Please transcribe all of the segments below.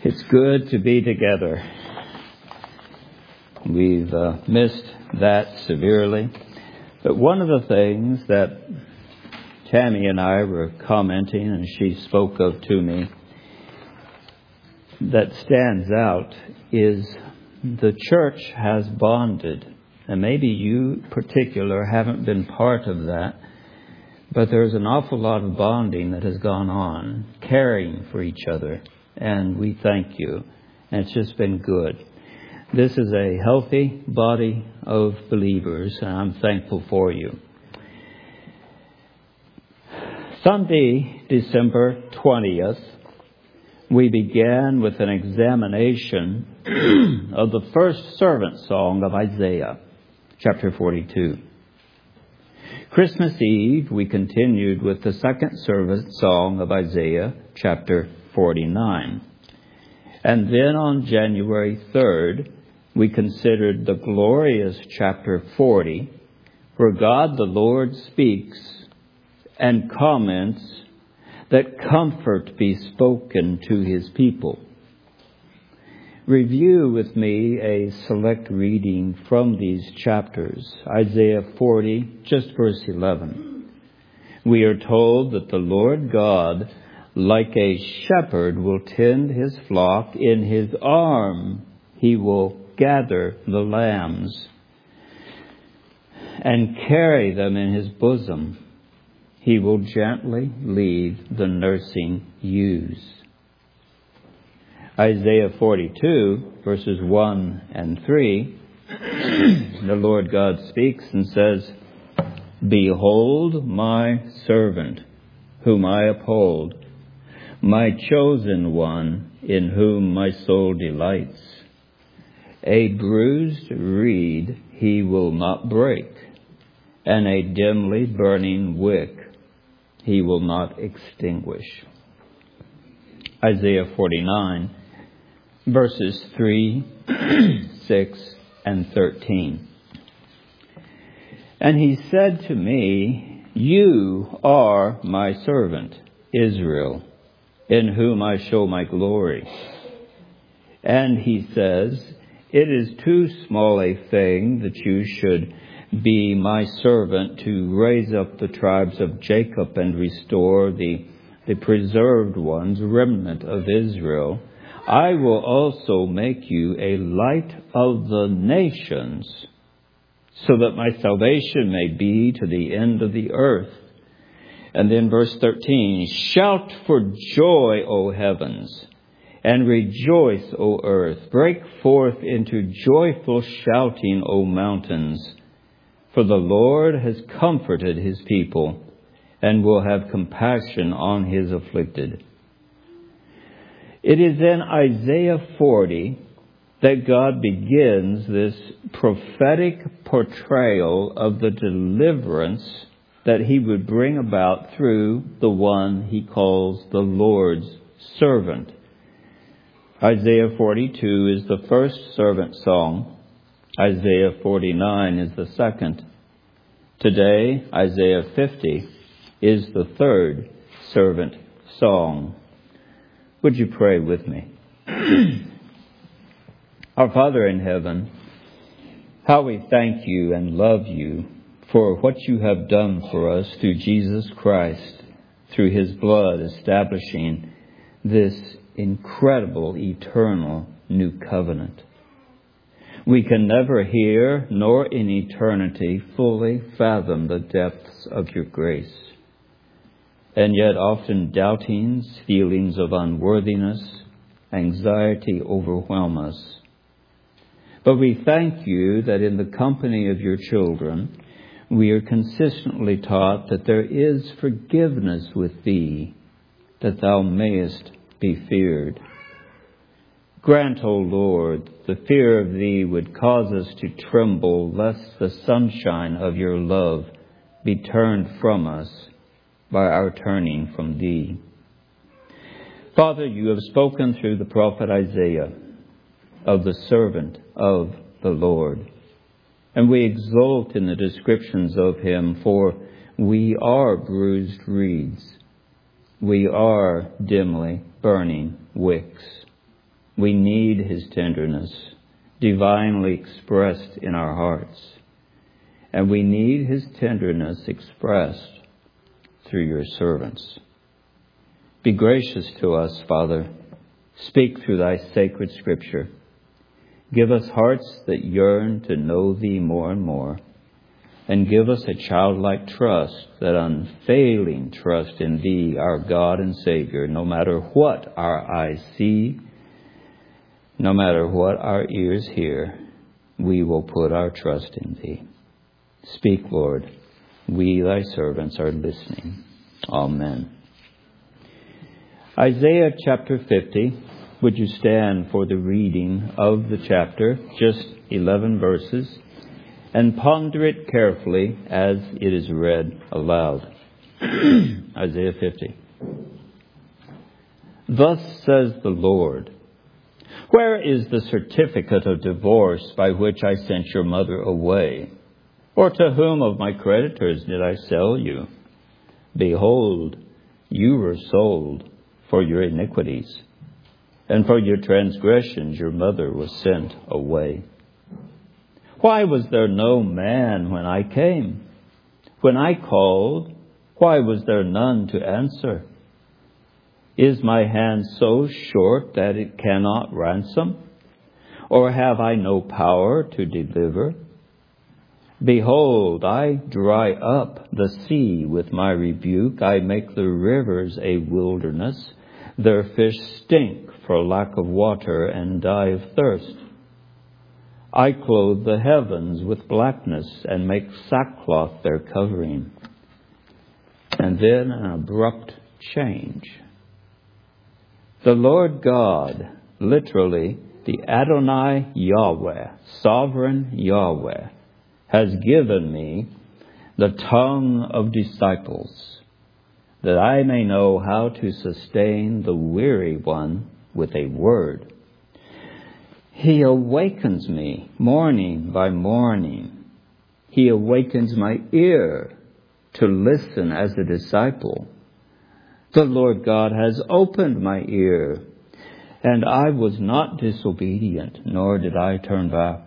It's good to be together. We've missed that severely. But one of the things that Tammy and I were commenting, and she spoke of to me, that stands out is the church has bonded. And maybe you in particular haven't been part of that, but there's an awful lot of bonding that has gone on, caring for each other. And we thank you. And it's just been good. This is a healthy body of believers, and I'm thankful for you. Sunday, December 20th, we began with an examination of the first servant song of Isaiah, chapter 42. Christmas Eve, we continued with the second servant song of Isaiah, chapter 49. And then on January 3rd, we considered the glorious chapter 40, where God the Lord speaks and comments that comfort be spoken to his people. Review with me a select reading from these chapters. Isaiah 40, just verse 11. We are told that the Lord God, like a shepherd, will tend his flock. In his arm he will gather the lambs and carry them in his bosom. He will gently lead the nursing ewes. Isaiah 42, verses 1 and 3, the Lord God speaks and says, "Behold my servant, whom I uphold, my chosen one, in whom my soul delights. A bruised reed he will not break, and a dimly burning wick he will not extinguish." Isaiah 49, verses 3, 6, and 13. And he said to me, "You are my servant, Israel, in whom I show my glory." And he says, "It is too small a thing that you should be my servant to raise up the tribes of Jacob and restore the preserved ones, remnant of Israel. I will also make you a light of the nations, so that my salvation may be to the end of the earth." And then verse 13, "Shout for joy, O heavens, and rejoice, O earth. Break forth into joyful shouting, O mountains. For the Lord has comforted his people and will have compassion on his afflicted." It is in Isaiah 40 that God begins this prophetic portrayal of the deliverance that he would bring about through the one he calls the Lord's servant. Isaiah 42 is the first servant song. Isaiah 49 is the second. Today, Isaiah 50 is the third servant song. Would you pray with me? Our Father in heaven, how we thank you and love you for what you have done for us through Jesus Christ, through his blood establishing this incredible, eternal new covenant. We can never hear, nor in eternity fully fathom the depths of your grace. And yet often doubtings, feelings of unworthiness, anxiety overwhelm us. But we thank you that in the company of your children, we are consistently taught that there is forgiveness with thee, that thou mayest be feared. Grant, O Lord, the fear of thee would cause us to tremble, lest the sunshine of your love be turned from us by our turning from thee. Father, you have spoken through the prophet Isaiah of the servant of the Lord. And we exult in the descriptions of him, for we are bruised reeds. We are dimly burning wicks. We need His tenderness, divinely expressed in our hearts. And we need His tenderness expressed through your servants. Be gracious to us, Father. Speak through thy sacred scripture. Give us hearts that yearn to know thee more and more. And give us a childlike trust, that unfailing trust in thee, our God and Savior, no matter what our eyes see, no matter what our ears hear, we will put our trust in thee. Speak, Lord. We, thy servants, are listening. Amen. Isaiah chapter 50. Would you stand for the reading of the chapter, just 11 verses, and ponder it carefully as it is read aloud. Isaiah 50. Thus says the Lord, where is the certificate of divorce by which I sent your mother away? Or to whom of my creditors did I sell you? Behold, you were sold for your iniquities, and for your transgressions your mother was sent away. Why was there no man when I came? When I called, why was there none to answer? Is my hand so short that it cannot ransom? Or have I no power to deliver? Behold, I dry up the sea with my rebuke. I make the rivers a wilderness. Their fish stink for lack of water and die of thirst. I clothe the heavens with blackness and make sackcloth their covering. And then an abrupt change. The Lord God, literally the Adonai Yahweh, sovereign Yahweh, has given me the tongue of disciples, that I may know how to sustain the weary one with a word. He awakens me morning by morning. He awakens my ear to listen as a disciple. The Lord God has opened my ear, and I was not disobedient, nor did I turn back.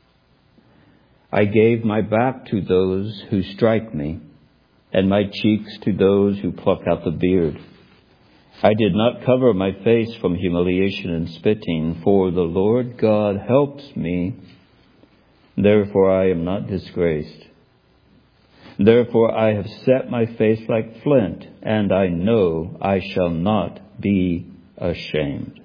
I gave my back to those who strike me, and my cheeks to those who pluck out the beard. I did not cover my face from humiliation and spitting, for the Lord God helps me. Therefore I am not disgraced. Therefore I have set my face like flint, and I know I shall not be ashamed.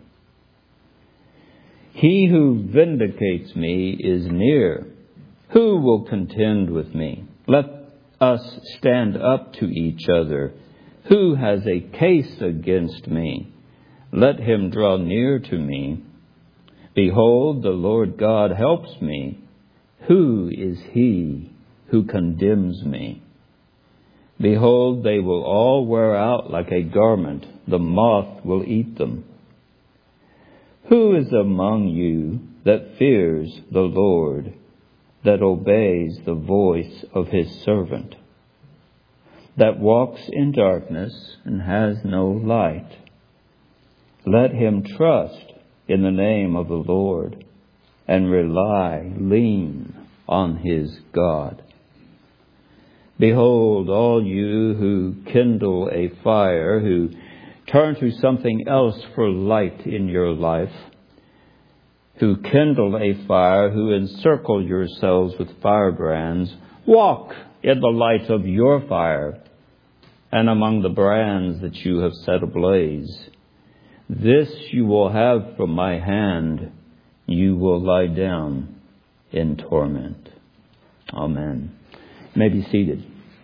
He who vindicates me is near. Who will contend with me? Let us stand up to each other. Who has a case against me? Let him draw near to me. Behold, the Lord God helps me. Who is he who condemns me? Behold, they will all wear out like a garment. The moth will eat them. Who is among you that fears the Lord, that obeys the voice of his servant, that walks in darkness and has no light? Let him trust in the name of the Lord and lean on his God. Behold, all you who kindle a fire, who turn to something else for light in your life, who kindle a fire, who encircle yourselves with firebrands, walk in the light of your fire and among the brands that you have set ablaze. This you will have from my hand. You will lie down in torment. Amen. You may be seated.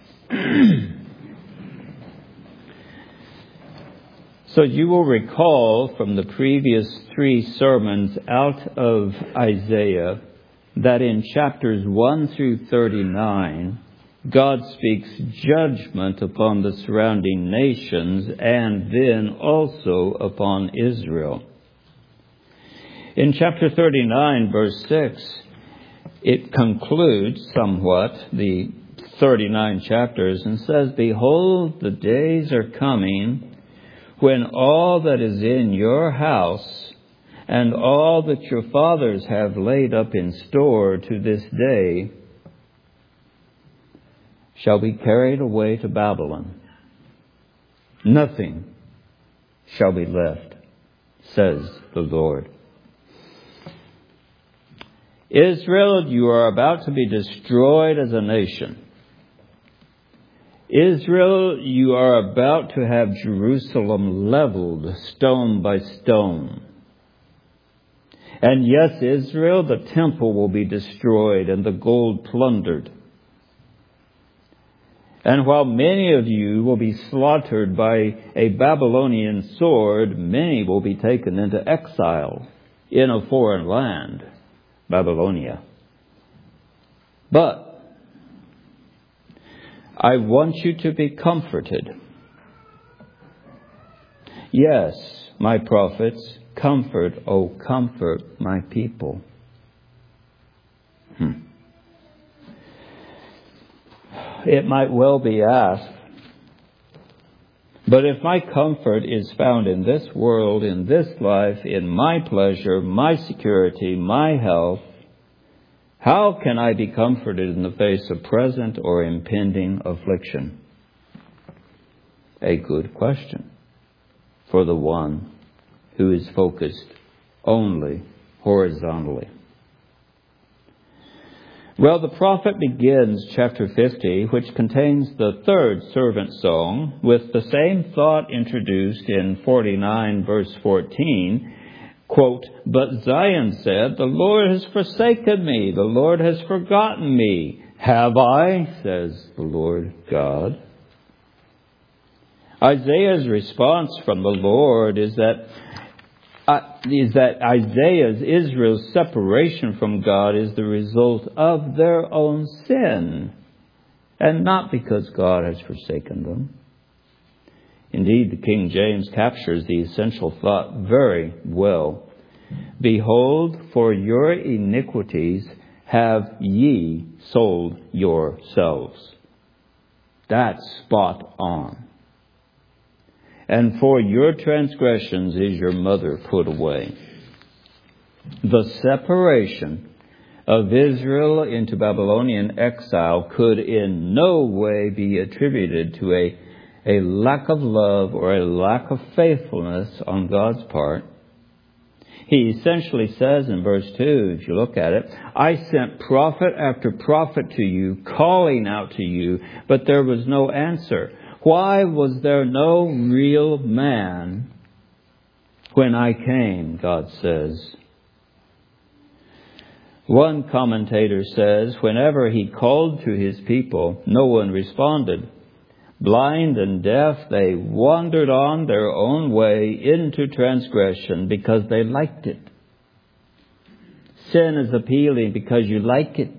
So you will recall from the previous 3 sermons out of Isaiah that in chapters 1 through 39, God speaks judgment upon the surrounding nations and then also upon Israel. In chapter 39, verse 6, it concludes somewhat the 39 chapters and says, Behold, the days are coming when all that is in your house and all that your fathers have laid up in store to this day shall be carried away to Babylon. Nothing shall be left, says the Lord. Israel, you are about to be destroyed as a nation. Israel, you are about to have Jerusalem leveled stone by stone. And yes, Israel, the temple will be destroyed and the gold plundered. And while many of you will be slaughtered by a Babylonian sword, many will be taken into exile in a foreign land, Babylonia. But I want you to be comforted. Yes, my prophets, comfort, oh comfort my people. It might well be asked, but if my comfort is found in this world, in this life, in my pleasure, my security, my health, how can I be comforted in the face of present or impending affliction? A good question for the one who is focused only horizontally. Well, the prophet begins chapter 50, which contains the third servant song, with the same thought introduced in 49 verse 14. Quote, "But Zion said, the Lord has forsaken me, the Lord has forgotten me. Have I, says the Lord God." Isaiah's response from the Lord is that Israel's separation from God is the result of their own sin, and not because God has forsaken them. Indeed, the King James captures the essential thought very well. "Behold, for your iniquities have ye sold yourselves." That's spot on. "And for your transgressions is your mother put away." The separation of Israel into Babylonian exile could in no way be attributed to a lack of love or a lack of faithfulness on God's part. He essentially says in verse 2, if you look at it, "I sent prophet after prophet to you, calling out to you, but there was no answer." Why was there no real man when I came, God says. One commentator says, whenever he called to his people, no one responded. Blind and deaf, they wandered on their own way into transgression because they liked it. Sin is appealing because you like it,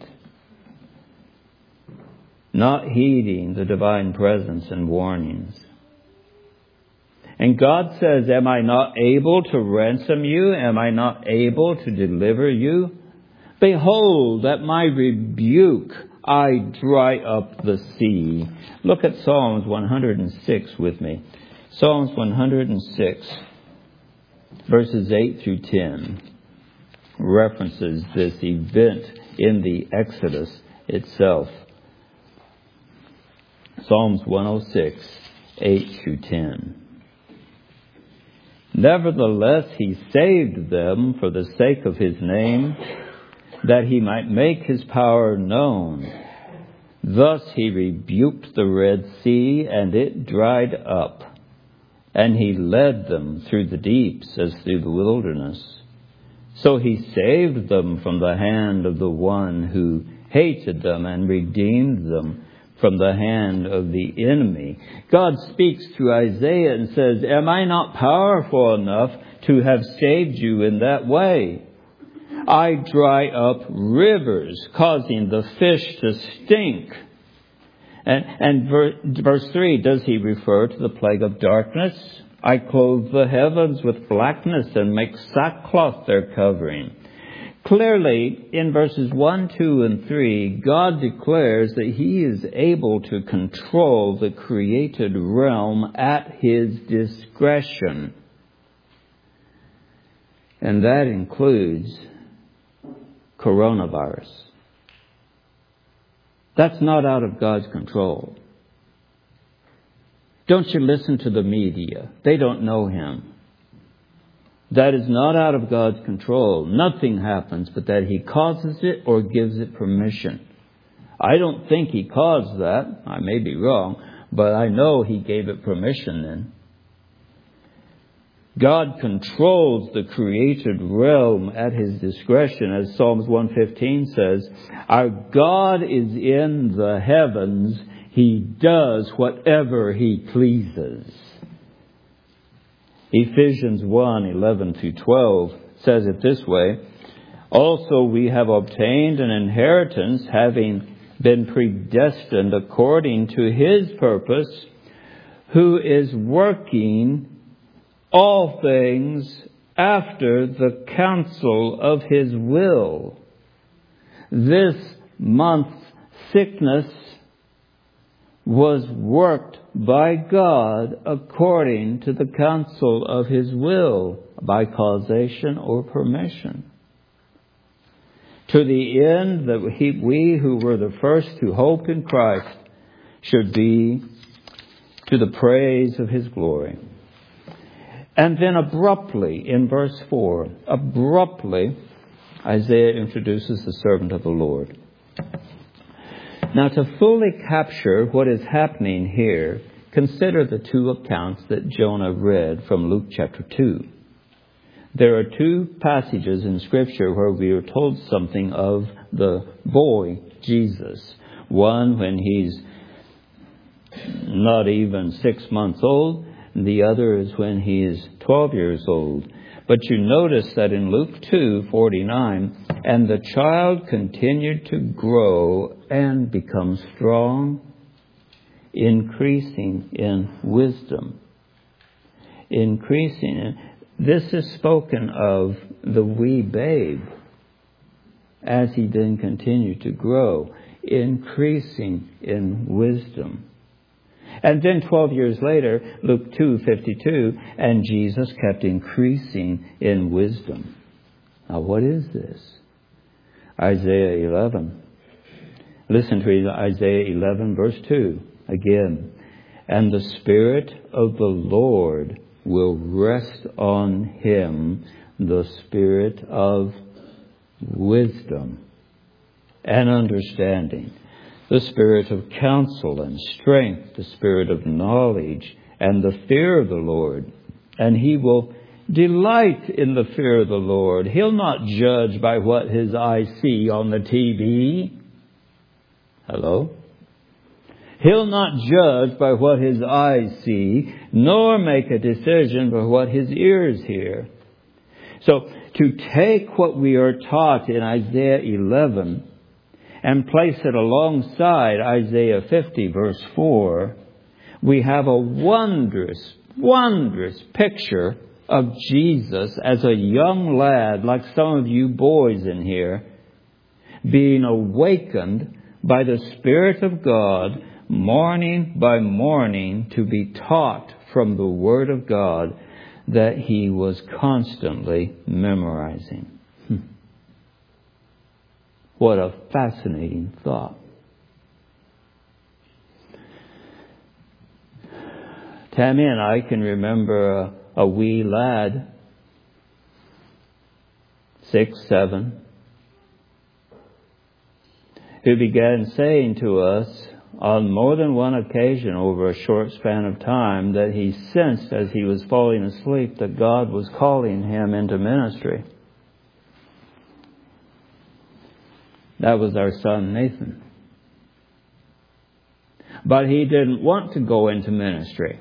not heeding the divine presence and warnings. And God says, am I not able to ransom you? Am I not able to deliver you? Behold, at my rebuke, I dry up the sea. Look at Psalms 106 with me. Psalms 106, verses 8 through 10, references this event in the Exodus itself. Psalms 106, 8 through 10. Nevertheless, he saved them for the sake of his name, that he might make his power known. Thus he rebuked the Red Sea, and it dried up. And he led them through the deeps as through the wilderness. So he saved them from the hand of the one who hated them, and redeemed them from the hand of the enemy. God speaks through Isaiah and says, am I not powerful enough to have saved you in that way? I dry up rivers, causing the fish to stink. And verse 3, does he refer to the plague of darkness? I clothe the heavens with blackness and make sackcloth their covering. Clearly, in verses 1, 2, and 3, God declares that he is able to control the created realm at his discretion. And that includes coronavirus. That's not out of God's control. Don't you listen to the media. They don't know Him. That is not out of God's control. Nothing happens but that He causes it or gives it permission. I don't think He caused that. I may be wrong, but I know He gave it permission then. God controls the created realm at His discretion, as Psalms 115 says. Our God is in the heavens. He does whatever He pleases. Ephesians 1:11-12 says it this way. Also we have obtained an inheritance, having been predestined according to His purpose, who is working all things after the counsel of His will. This month's sickness was worked by God according to the counsel of His will, by causation or permission, to the end that we who were the first to hope in Christ should be to the praise of His glory. And then abruptly, in verse 4, Isaiah introduces the servant of the Lord. Now, to fully capture what is happening here, consider the two accounts that Jonah read from Luke chapter 2. There are two passages in Scripture where we are told something of the boy, Jesus. One when he's not even 6 months old. The other is when he is 12 years old. But you notice that in Luke 2:49, and the child continued to grow and become strong, increasing in wisdom. This is spoken of the wee babe as he then continued to grow, increasing in wisdom. And then 12 years later, Luke 2:52, and Jesus kept increasing in wisdom. Now what is this? Isaiah 11. Listen to Isaiah 11 verse 2 again. And the Spirit of the Lord will rest on Him, the Spirit of wisdom and understanding, the Spirit of counsel and strength, the Spirit of knowledge and the fear of the Lord. And He will delight in the fear of the Lord. He'll not judge by what His eyes see on the TV. Hello? He'll not judge by what His eyes see, nor make a decision by what His ears hear. So, to take what we are taught in Isaiah 11 and place it alongside Isaiah 50 verse 4, we have a wondrous picture of Jesus as a young lad, like some of you boys in here, being awakened by the Spirit of God morning by morning to be taught from the Word of God that he was constantly memorizing. What a fascinating thought. Tammy and I can remember a wee lad, 6, 7, who began saying to us on more than one occasion over a short span of time that he sensed as he was falling asleep that God was calling him into ministry. That was our son Nathan. But he didn't want to go into ministry.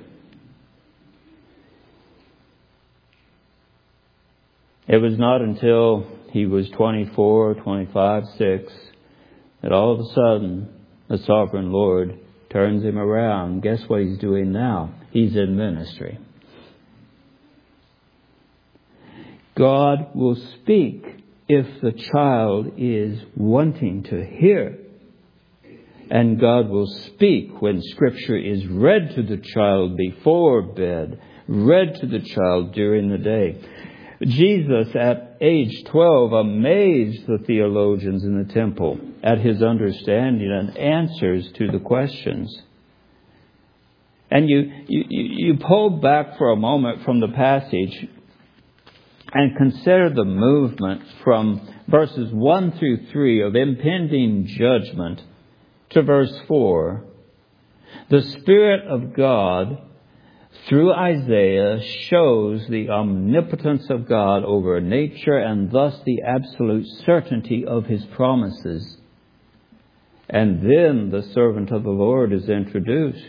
It was not until he was 24, 25, 6 that all of a sudden the sovereign Lord turns him around. Guess what he's doing now? He's in ministry. God will speak if the child is wanting to hear. And God will speak when Scripture is read to the child before bed, read to the child during the day. Jesus, at age 12, amazed the theologians in the temple at his understanding and answers to the questions. And you pull back for a moment from the passage and consider the movement from verses 1 through 3 of impending judgment to verse 4. The Spirit of God, through Isaiah, shows the omnipotence of God over nature and thus the absolute certainty of his promises. And then the servant of the Lord is introduced.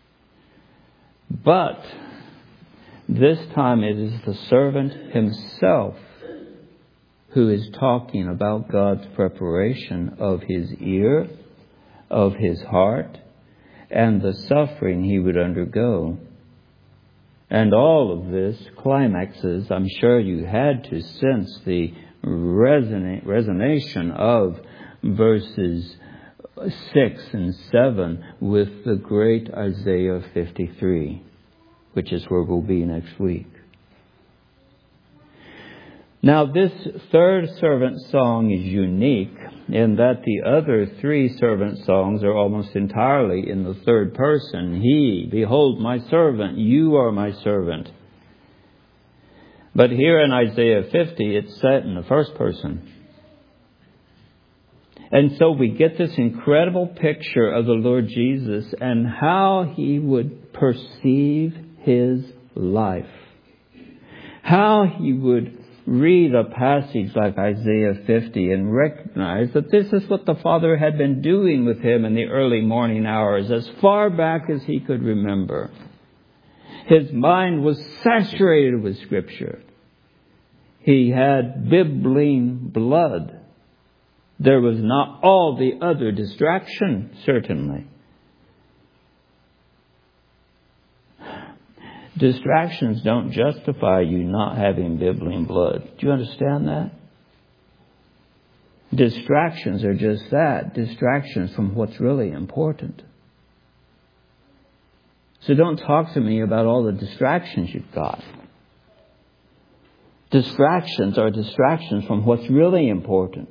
But this time it is the servant himself who is talking about God's preparation of his ear, of his heart, and the suffering he would undergo. And all of this climaxes, I'm sure you had to sense the resonation of verses 6 and 7 with the great Isaiah 53, which is where we'll be next week. Now, this third servant song is unique in that the other three servant songs are almost entirely in the third person. He, behold my servant, you are my servant. But here in Isaiah 50, it's set in the first person. And so we get this incredible picture of the Lord Jesus and how he would perceive his life. How he would read a passage like Isaiah 50 and recognize that this is what the Father had been doing with him in the early morning hours, as far back as he could remember. His mind was saturated with Scripture. He had bibline blood. There was not all the other distraction, certainly. Distractions don't justify you not having bibline blood. Do you understand that? Distractions are just that, distractions from what's really important. So don't talk to me about all the distractions you've got. Distractions are distractions from what's really important.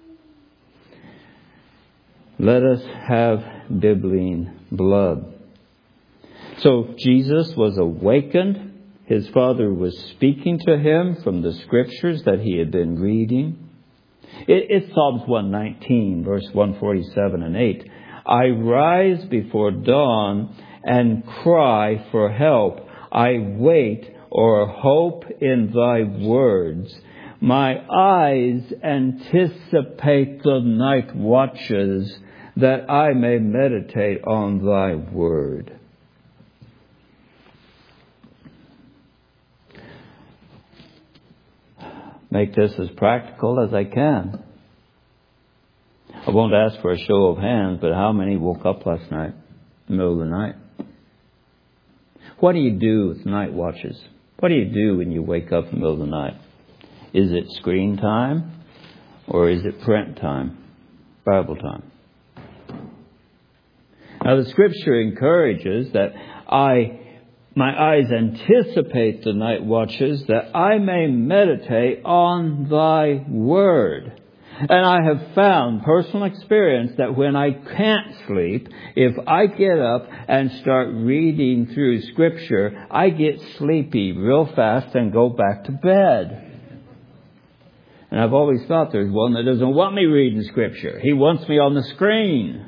Let us have bibline blood. So Jesus was awakened. His Father was speaking to him from the Scriptures that he had been reading. It's Psalms 119, verse 147 and 8. I rise before dawn and cry for help. I wait or hope in thy words. My eyes anticipate the night watches, that I may meditate on thy word. Make this as practical as I can. I won't ask for a show of hands, but how many woke up last night, in the middle of the night? What do you do with night watches? What do you do when you wake up in the middle of the night? Is it screen time or is it print time, Bible time? Now the Scripture encourages that my eyes anticipate the night watches, that I may meditate on thy word. And I have found personal experience that when I can't sleep, if I get up and start reading through Scripture, I get sleepy real fast and go back to bed. And I've always thought there's one that doesn't want me reading Scripture. He wants me on the screen.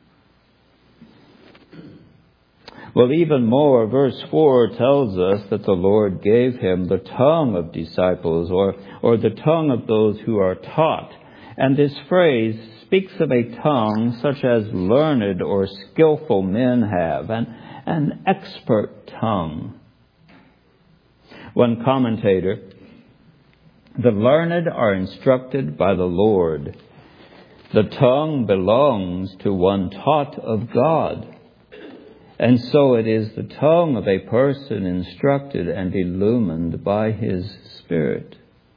Well, even more, verse 4 tells us that the Lord gave him the tongue of disciples or the tongue of those who are taught. And this phrase speaks of a tongue such as learned or skillful men have, an expert tongue. One commentator, the learned are instructed by the Lord. The tongue belongs to one taught of God. And so it is the tongue of a person instructed and illumined by his Spirit.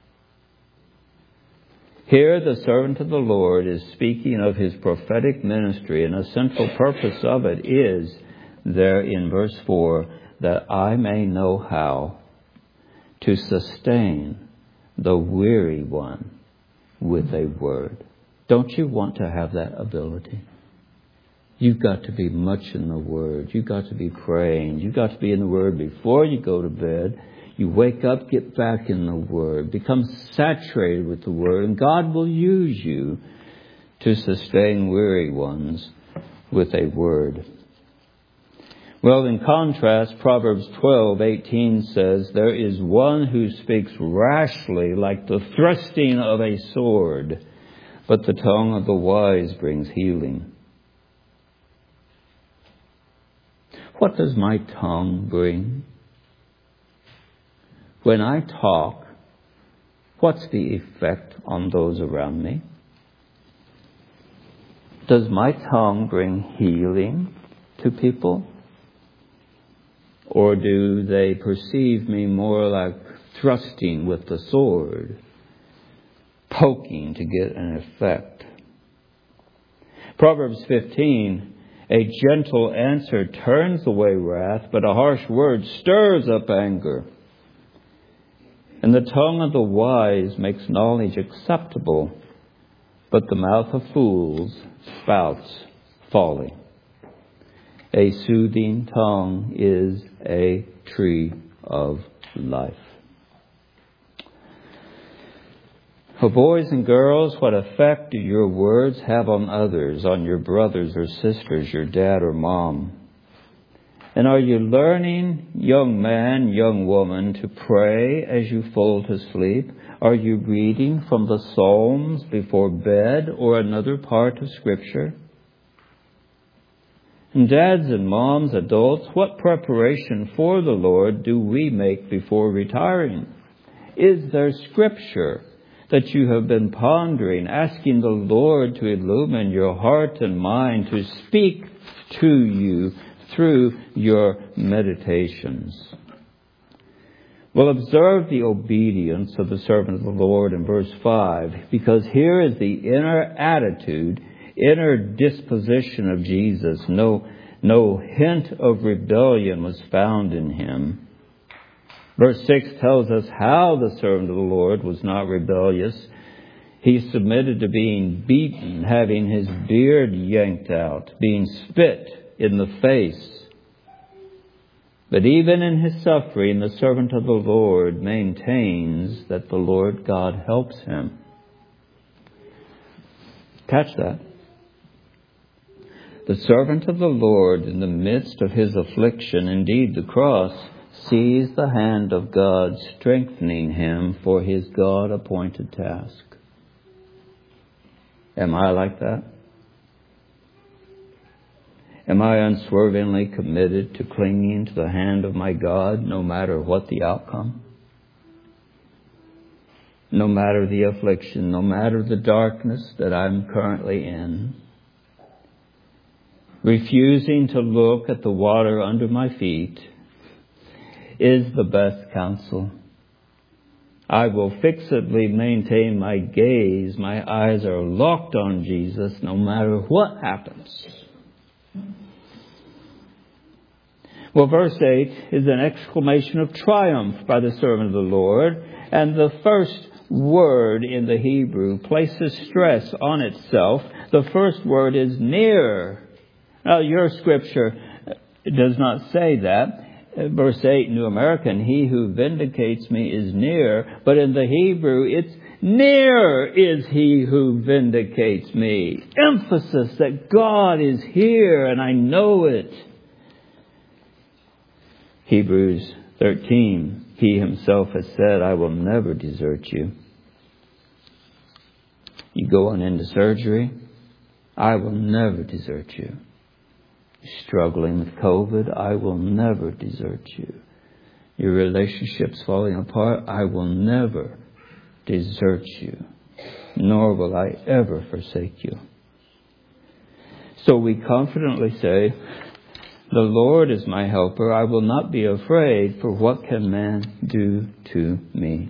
Here the servant of the Lord is speaking of his prophetic ministry, and a central purpose of it is there in verse 4, that I may know how to sustain the weary one with a word. Don't you want to have that ability? You've got to be much in the Word. You've got to be praying. You've got to be in the Word before you go to bed. You wake up, get back in the Word. Become saturated with the Word. And God will use you to sustain weary ones with a word. Well, in contrast, Proverbs 12:18 says, there is one who speaks rashly like the thrusting of a sword, but the tongue of the wise brings healing. What does my tongue bring? When I talk, what's the effect on those around me? Does my tongue bring healing to people? Or do they perceive me more like thrusting with the sword, poking to get an effect? Proverbs 15, a gentle answer turns away wrath, but a harsh word stirs up anger. And the tongue of the wise makes knowledge acceptable, but the mouth of fools spouts folly. A soothing tongue is a tree of life. For boys and girls, what effect do your words have on others, on your brothers or sisters, your dad or mom? And are you learning, young man, young woman, to pray as you fall to sleep? Are you reading from the Psalms before bed or another part of Scripture? And dads and moms, adults, what preparation for the Lord do we make before retiring? Is there Scripture that you have been pondering, asking the Lord to illumine your heart and mind, to speak to you through your meditations? Well, observe the obedience of the servant of the Lord in verse 5, because here is the inner attitude, inner disposition of Jesus. No hint of rebellion was found in him. Verse 6 tells us how the servant of the Lord was not rebellious. He submitted to being beaten, having his beard yanked out, being spit in the face. But even in his suffering, the servant of the Lord maintains that the Lord God helps him. Catch that. The servant of the Lord, in the midst of his affliction, indeed the cross, sees the hand of God strengthening him for his God-appointed task. Am I like that? Am I unswervingly committed to clinging to the hand of my God no matter what the outcome? No matter the affliction, no matter the darkness that I'm currently in? Refusing to look at the water under my feet is the best counsel. I will fixedly maintain my gaze. My eyes are locked on Jesus no matter what happens. Well, verse 8 is an exclamation of triumph by the servant of the Lord. And the first word in the Hebrew places stress on itself. The first word is near. Now, your scripture does not say that. Verse 8, New American, he who vindicates me is near. But in the Hebrew, it's near is he who vindicates me. Emphasis that God is here and I know it. Hebrews 13, he himself has said, I will never desert you. You go on into surgery, I will never desert you. Struggling with COVID, I will never desert you. Your relationship's falling apart, I will never desert you, nor will I ever forsake you. So we confidently say, the Lord is my helper, I will not be afraid, for what can man do to me?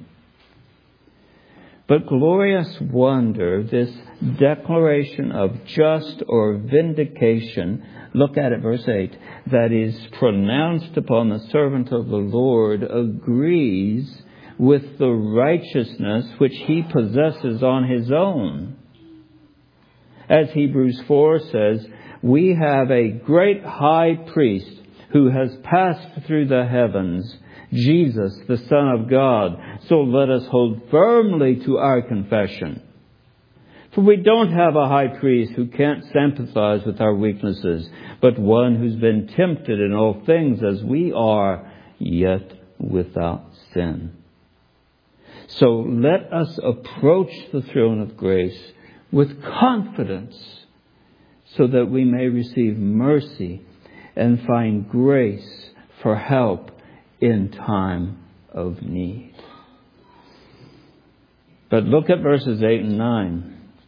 But glorious wonder, this declaration of just or vindication, look at it, verse 8, that is pronounced upon the servant of the Lord agrees with the righteousness which he possesses on his own. As Hebrews 4 says, we have a great high priest who has passed through the heavens, Jesus, the Son of God. So let us hold firmly to our confession. For we don't have a high priest who can't sympathize with our weaknesses, but one who's been tempted in all things as we are, yet without sin. So let us approach the throne of grace with confidence, so that we may receive mercy and find grace for help in time of need. But look at verses 8 and 9.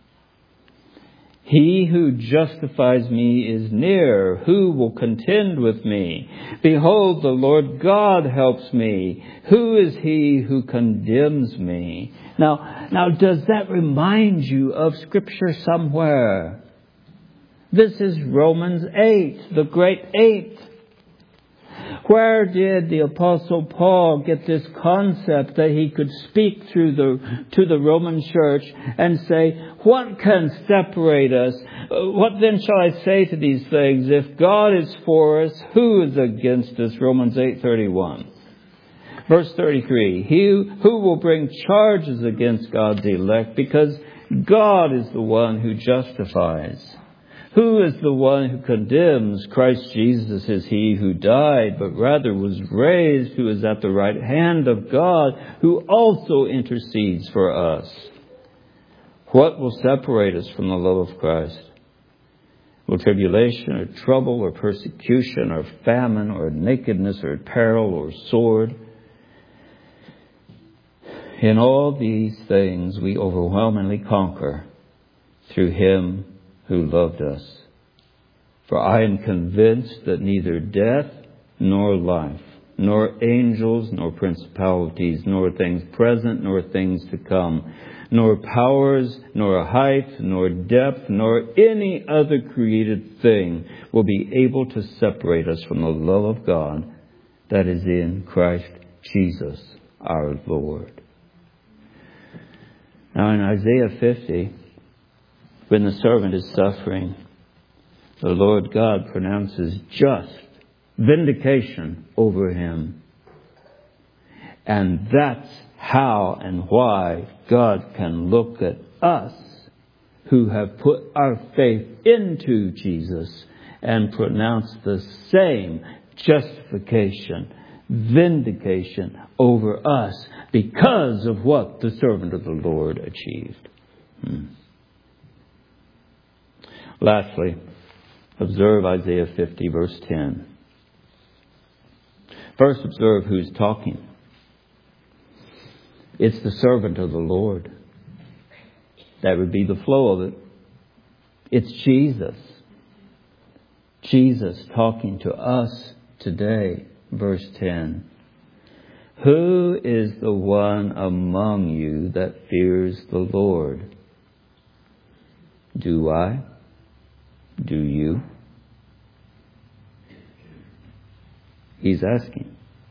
He who justifies me is near. Who will contend with me? Behold, the Lord God helps me. Who is he who condemns me? Now, does that remind you of Scripture somewhere? This is Romans 8, the great 8. Where did the Apostle Paul get this concept that he could speak to the Roman church and say, what can separate us? What then shall I say to these things? If God is for us, who is against us? Romans 8:31. Verse 33, who will bring charges against God's elect? Because God is the one who justifies. Who is the one who condemns? Christ Jesus is he who died, but rather was raised, who is at the right hand of God, who also intercedes for us. What will separate us from the love of Christ? Will tribulation or trouble or persecution or famine or nakedness or peril or sword? In all these things we overwhelmingly conquer through him who loved us. For I am convinced that neither death nor life, nor angels, nor principalities, nor things present, nor things to come, nor powers, nor height, nor depth, nor any other created thing will be able to separate us from the love of God that is in Christ Jesus our Lord. Now in Isaiah 50, when the servant is suffering, the Lord God pronounces just vindication over him. And that's how and why God can look at us who have put our faith into Jesus and pronounce the same justification, vindication over us because of what the servant of the Lord achieved. Lastly, observe Isaiah 50, verse 10. First, observe who's talking. It's the servant of the Lord. That would be the flow of it. It's Jesus. Jesus talking to us today. Verse 10. Who is the one among you that fears the Lord? Do I? Do you? He's asking.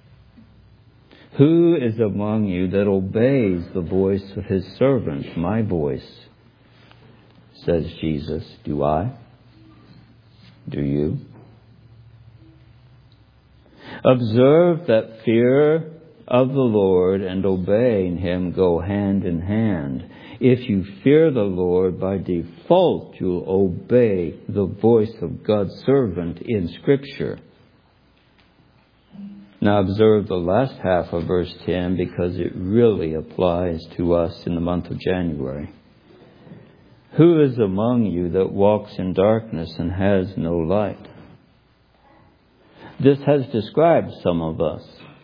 Who is among you that obeys the voice of his servant, my voice? Says Jesus. Do I? Do you? Observe that fear of the Lord and obeying him go hand in hand. If you fear the Lord, by default you'll obey the voice of God's servant in Scripture. Now observe the last half of verse 10 because it really applies to us in the month of January. Who is among you that walks in darkness and has no light? This has described some of us.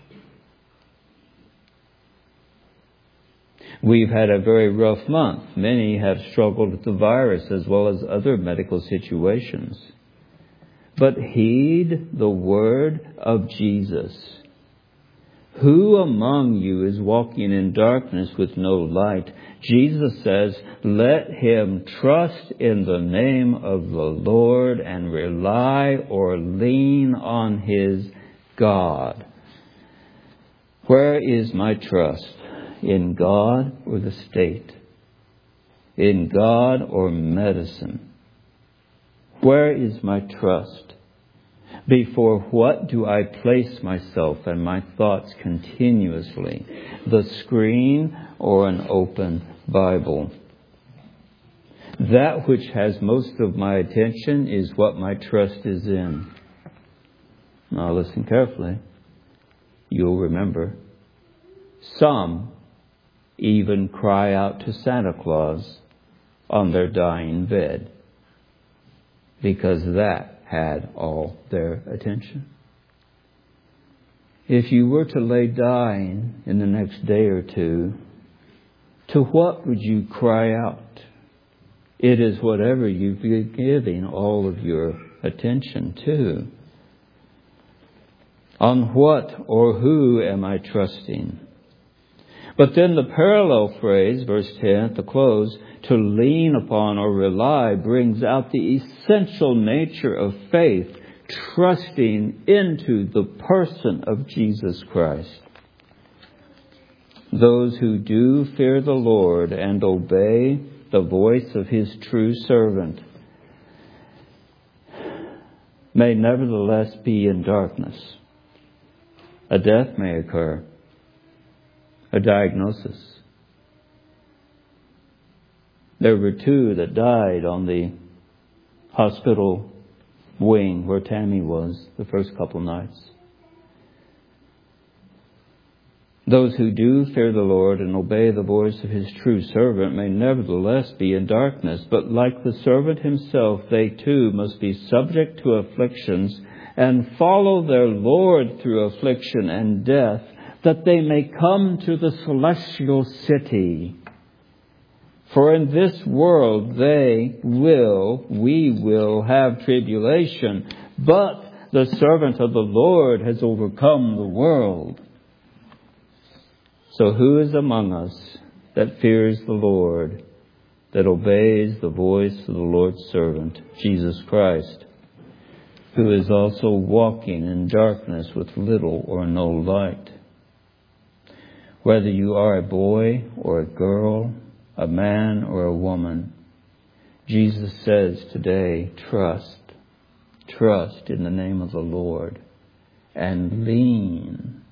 We've had a very rough month. Many have struggled with the virus as well as other medical situations. But heed the word of Jesus. Who among you is walking in darkness with no light? Jesus says, let him trust in the name of the Lord and rely or lean on his God. Where is my trust? in God or the state? In God or medicine? Where is my trust? Before what do I place myself and my thoughts continuously? The screen or an open Bible? That which has most of my attention is what my trust is in. Now listen carefully. You'll remember. Some even cry out to Santa Claus on their dying bed because that had all their attention. If you were to lay dying in the next day or two, to what would you cry out? It is whatever you've been giving all of your attention to. On what or who am I trusting? But then the parallel phrase, verse 10 at the close, to lean upon or rely, brings out the essential nature of faith, trusting into the person of Jesus Christ. Those who do fear the Lord and obey the voice of His true servant may nevertheless be in darkness. A death may occur. A diagnosis. There were 2 that died on the hospital wing where Tammy was the first couple nights. Those who do fear the Lord and obey the voice of His true servant may nevertheless be in darkness, but like the servant himself, they too must be subject to afflictions and follow their Lord through affliction and death, that they may come to the celestial city. For in this world we will have tribulation, but the servant of the Lord has overcome the world. So who is among us that fears the Lord, that obeys the voice of the Lord's servant, Jesus Christ, who is also walking in darkness with little or no light? Whether you are a boy or a girl, a man or a woman, Jesus says today, trust in the name of the Lord and lean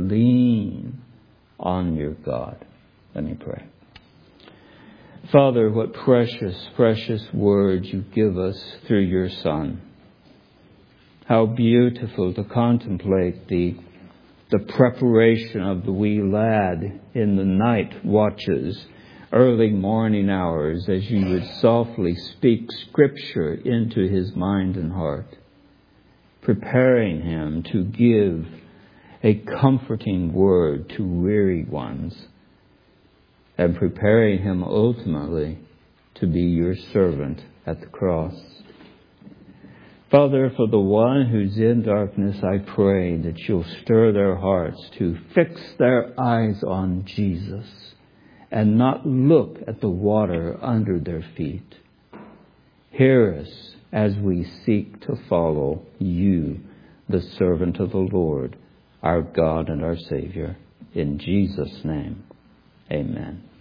on your God. Let me pray. Father, what precious words you give us through your Son. How beautiful to contemplate the preparation of the wee lad in the night watches, early morning hours, as you would softly speak Scripture into his mind and heart, preparing him to give a comforting word to weary ones, and preparing him ultimately to be your servant at the cross. Father, for the one who's in darkness, I pray that you'll stir their hearts to fix their eyes on Jesus and not look at the water under their feet. Hear us as we seek to follow you, the servant of the Lord, our God and our Savior. In Jesus' name, amen.